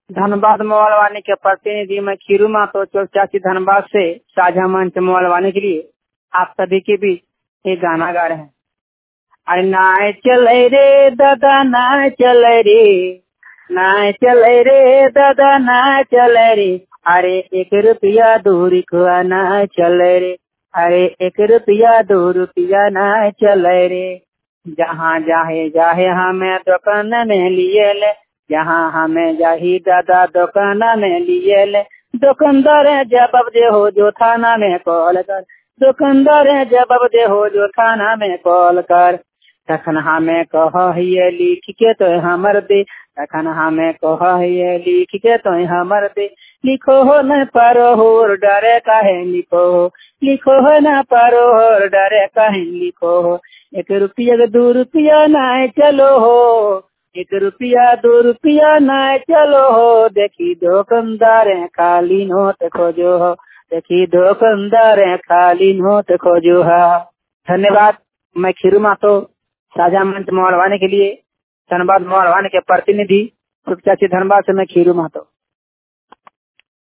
Dhanbad mobile के प्रतिनिधि मैं खीरू मातो चौचासी धनबाद से साझा मंच मोबाइल के लिए आप सभी के बीच एक गाना गा रहे हैं। अरे नाय चले रे दादा नाय चले रे, नाय चले रे दादा नाय चले रे, अरे 1 रुपया 2 रुपया नाय चले रे, अरे 1 रुपया 2 रुपया नाय चले रे। जहाँ जाहे जाहे हमें दुकान में लिए ले, जहाँ हमें जाही दादा दुकान में लिए ले। दुकानदार जवाब दे हो जो थाना में कॉल कर, दुकानदार जवाब दे हो जो थाना में कॉल कर। तखन हमें कह ये लिख के तो हमर दे, तखन हमें कह ये लिख के तो हमर दे। लिखो हो न पारो हो डरे काहे लिखो हो, लिखो हो न पारो हो डरे काहे लिखो हो। 1 रुपया 2 रुपया नाय चलो हो, 1 रुपया 2 रुपया नाय चलो हो। देखी दुकानदार खाली नोट खोजो हो, देखी दुकानदार खाली नोट खोजो है। धन्यवाद। मैं खीरू मातो साझा मंच मोबाइल के लिए धनबाद मोबाइल के प्रतिनिधि चौचासी धनबाद से मैं खीरू मातो।